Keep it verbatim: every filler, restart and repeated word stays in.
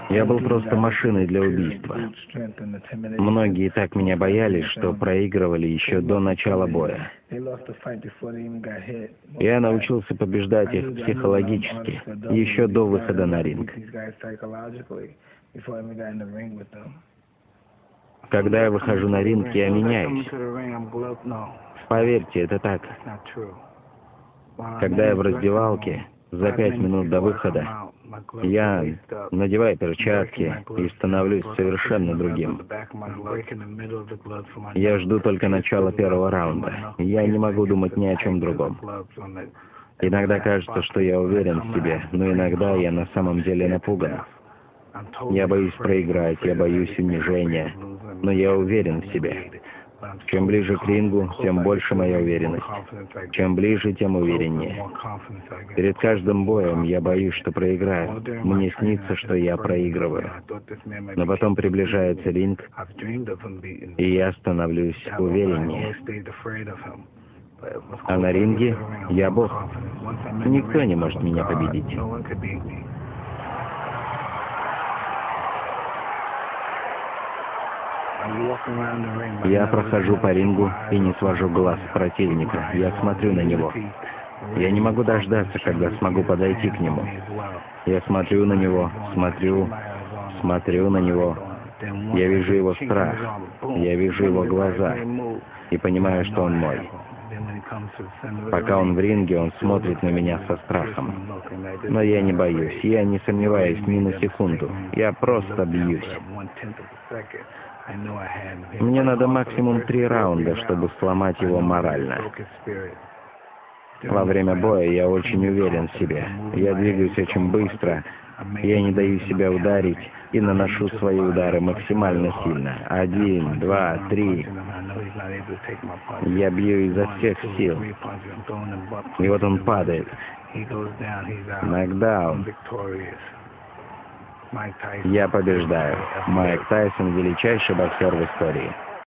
Я был просто машиной для убийства. Многие так меня боялись, что проигрывали еще до начала боя. Я научился побеждать их психологически, еще до выхода на ринг. Когда я выхожу на ринг, я меняюсь. Поверьте, это так. Когда я в раздевалке, за пять минут до выхода, я надеваю перчатки и становлюсь совершенно другим. Я жду только начала первого раунда. Я не могу думать ни о чем другом. Иногда кажется, что я уверен в себе, но иногда я на самом деле напуган. Я боюсь проиграть, я боюсь унижения, но я уверен в себе. Чем ближе к рингу, тем больше моя уверенность. Чем ближе, тем увереннее. Перед каждым боем я боюсь, что проиграю. Мне снится, что я проигрываю. Но потом приближается ринг, и я становлюсь увереннее. А на ринге я Бог. Никто не может меня победить. Я прохожу по рингу и не свожу глаз с противника. Я смотрю на него. Я не могу дождаться, когда смогу подойти к нему. Я смотрю на него, смотрю, смотрю на него. Я вижу его страх. Я вижу его глаза. И понимаю, что он мой. Пока он в ринге, он смотрит на меня со страхом. Но я не боюсь. Я не сомневаюсь ни на секунду. Я просто бьюсь. Мне надо максимум три раунда, чтобы сломать его морально. Во время боя я очень уверен в себе. Я двигаюсь очень быстро. Я не даю себя ударить и наношу свои удары максимально сильно. Один, два, три. Я бью изо всех сил. И вот он падает. Нокдаун. Я побеждаю. Майк Тайсон — величайший боксер в истории.